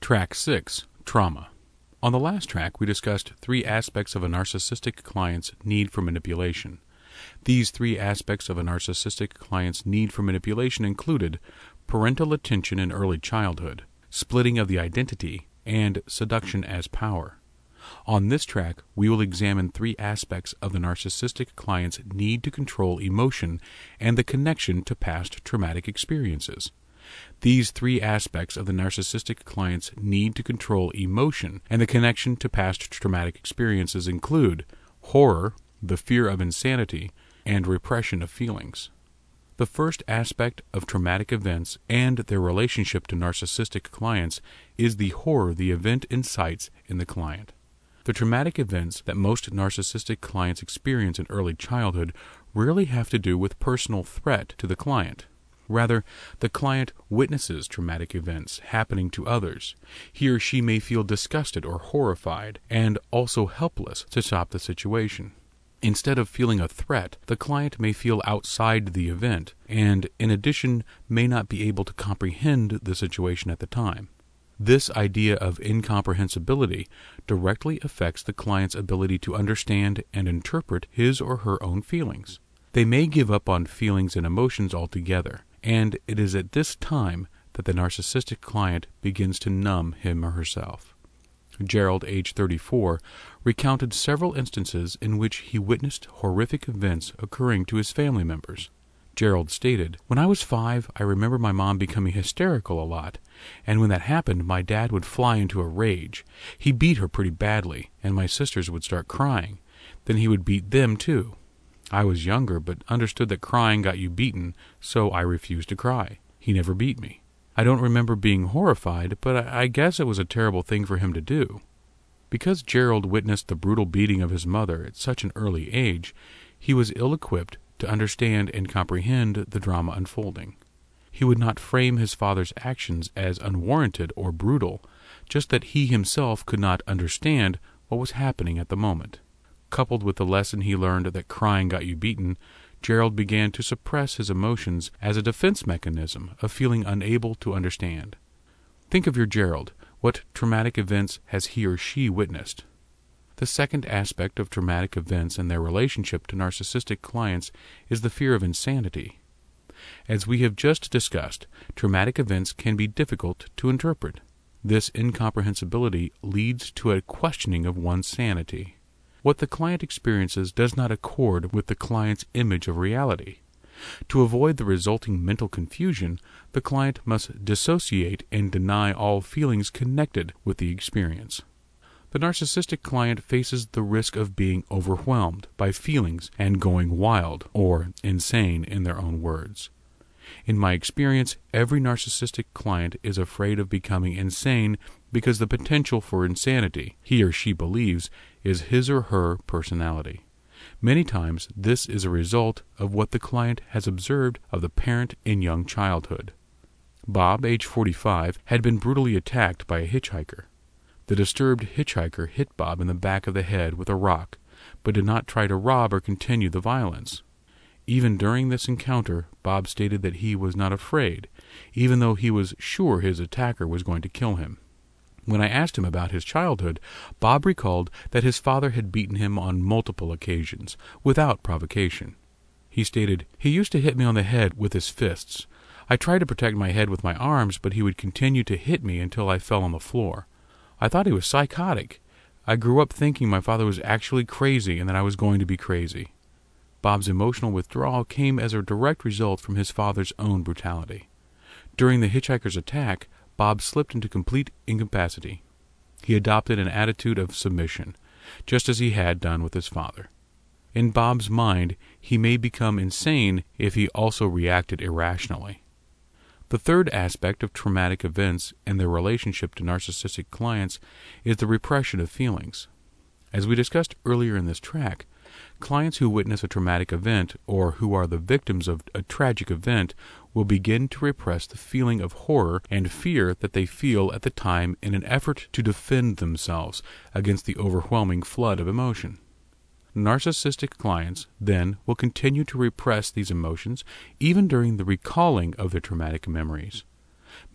Track 6, Trauma. On the last track, we discussed 3 aspects of a narcissistic client's need for manipulation. These 3 aspects of a narcissistic client's need for manipulation included parental attention in early childhood, splitting of the identity, and seduction as power. On this track, we will examine 3 aspects of the narcissistic client's need to control emotion and the connection to past traumatic experiences. These 3 aspects of the narcissistic client's need to control emotion and the connection to past traumatic experiences include horror, the fear of insanity, and repression of feelings. The first aspect of traumatic events and their relationship to narcissistic clients is the horror the event incites in the client. The traumatic events that most narcissistic clients experience in early childhood rarely have to do with personal threat to the client. Rather, the client witnesses traumatic events happening to others. He or she may feel disgusted or horrified, and also helpless to stop the situation. Instead of feeling a threat, the client may feel outside the event, and in addition may not be able to comprehend the situation at the time. This idea of incomprehensibility directly affects the client's ability to understand and interpret his or her own feelings. They may give up on feelings and emotions altogether, and it is at this time that the narcissistic client begins to numb him or herself. Gerald, age 34, recounted several instances in which he witnessed horrific events occurring to his family members. Gerald stated, "When I was 5, I remember my mom becoming hysterical a lot, and when that happened, my dad would fly into a rage. He beat her pretty badly, and my sisters would start crying. Then he would beat them too. I was younger, but understood that crying got you beaten, so I refused to cry. He never beat me. I don't remember being horrified, but I guess it was a terrible thing for him to do." Because Gerald witnessed the brutal beating of his mother at such an early age, he was ill-equipped to understand and comprehend the drama unfolding. He would not frame his father's actions as unwarranted or brutal, just that he himself could not understand what was happening at the moment. Coupled with the lesson he learned that crying got you beaten, Gerald began to suppress his emotions as a defense mechanism of feeling unable to understand. Think of your Gerald. What traumatic events has he or she witnessed? The second aspect of traumatic events and their relationship to narcissistic clients is the fear of insanity. As we have just discussed, traumatic events can be difficult to interpret. This incomprehensibility leads to a questioning of one's sanity. What the client experiences does not accord with the client's image of reality. To avoid the resulting mental confusion, the client must dissociate and deny all feelings connected with the experience. The narcissistic client faces the risk of being overwhelmed by feelings and going wild, or insane in their own words. In my experience, every narcissistic client is afraid of becoming insane because the potential for insanity, he or she believes, is his or her personality. Many times, this is a result of what the client has observed of the parent in young childhood. Bob, age 45, had been brutally attacked by a hitchhiker. The disturbed hitchhiker hit Bob in the back of the head with a rock, but did not try to rob or continue the violence. Even during this encounter, Bob stated that he was not afraid, even though he was sure his attacker was going to kill him. When I asked him about his childhood, Bob recalled that his father had beaten him on multiple occasions, without provocation. He stated, "He used to hit me on the head with his fists. I tried to protect my head with my arms, but he would continue to hit me until I fell on the floor. I thought he was psychotic. I grew up thinking my father was actually crazy and that I was going to be crazy." Bob's emotional withdrawal came as a direct result from his father's own brutality. During the hitchhiker's attack, Bob slipped into complete incapacity. He adopted an attitude of submission, just as he had done with his father. In Bob's mind, he may become insane if he also reacted irrationally. The third aspect of traumatic events and their relationship to narcissistic clients is the repression of feelings. As we discussed earlier in this track, clients who witness a traumatic event or who are the victims of a tragic event will begin to repress the feeling of horror and fear that they feel at the time in an effort to defend themselves against the overwhelming flood of emotion. Narcissistic clients, then, will continue to repress these emotions even during the recalling of their traumatic memories.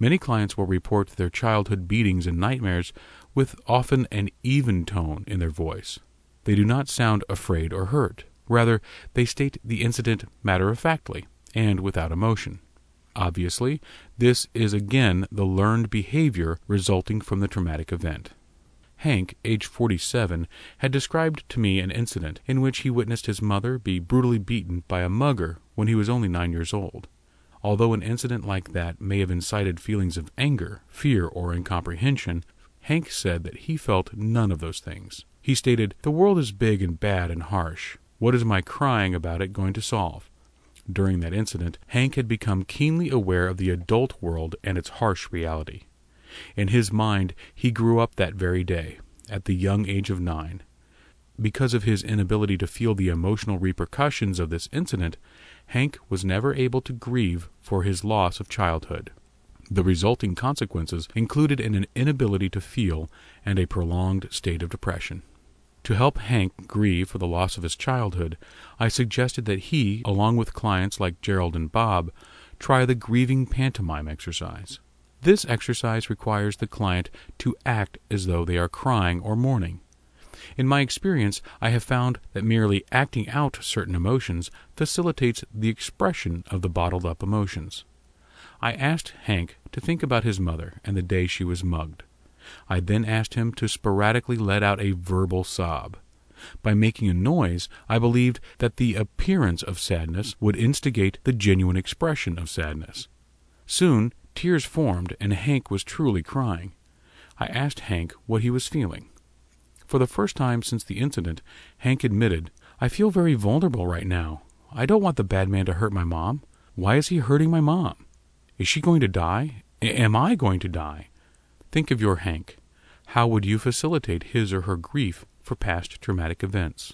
Many clients will report their childhood beatings and nightmares with often an even tone in their voice. They do not sound afraid or hurt. Rather, they state the incident matter-of-factly and without emotion. Obviously, this is again the learned behavior resulting from the traumatic event. Hank, age 47, had described to me an incident in which he witnessed his mother be brutally beaten by a mugger when he was only 9 years old. Although an incident like that may have incited feelings of anger, fear, or incomprehension, Hank said that he felt none of those things. He stated, "The world is big and bad and harsh. What is my crying about it going to solve?" During that incident, Hank had become keenly aware of the adult world and its harsh reality. In his mind, he grew up that very day, at the young age of 9. Because of his inability to feel the emotional repercussions of this incident, Hank was never able to grieve for his loss of childhood. The resulting consequences included an inability to feel and a prolonged state of depression. To help Hank grieve for the loss of his childhood, I suggested that he, along with clients like Gerald and Bob, try the grieving pantomime exercise. This exercise requires the client to act as though they are crying or mourning. In my experience, I have found that merely acting out certain emotions facilitates the expression of the bottled-up emotions. I asked Hank to think about his mother and the day she was mugged. I then asked him to sporadically let out a verbal sob. By making a noise, I believed that the appearance of sadness would instigate the genuine expression of sadness. Soon, tears formed, and Hank was truly crying. I asked Hank what he was feeling. For the first time since the incident, Hank admitted, "I feel very vulnerable right now. I don't want the bad man to hurt my mom. Why is he hurting my mom? Is she going to die? Am I going to die?" Think of your Hank. How would you facilitate his or her grief for past traumatic events?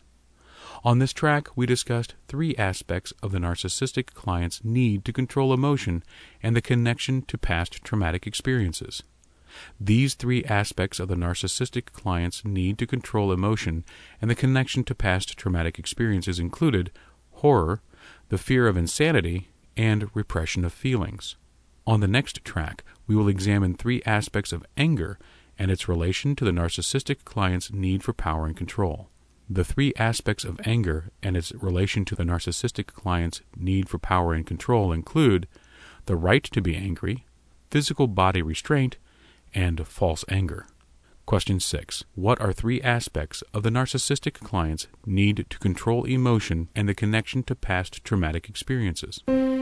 On this track, we discussed 3 aspects of the narcissistic client's need to control emotion and the connection to past traumatic experiences. These 3 aspects of the narcissistic client's need to control emotion and the connection to past traumatic experiences included horror, the fear of insanity, and repression of feelings. On the next track, we will examine 3 aspects of anger and its relation to the narcissistic client's need for power and control. The 3 aspects of anger and its relation to the narcissistic client's need for power and control include the right to be angry, physical body restraint, and false anger. Question 6. What are 3 aspects of the narcissistic client's need to control emotion and the connection to past traumatic experiences?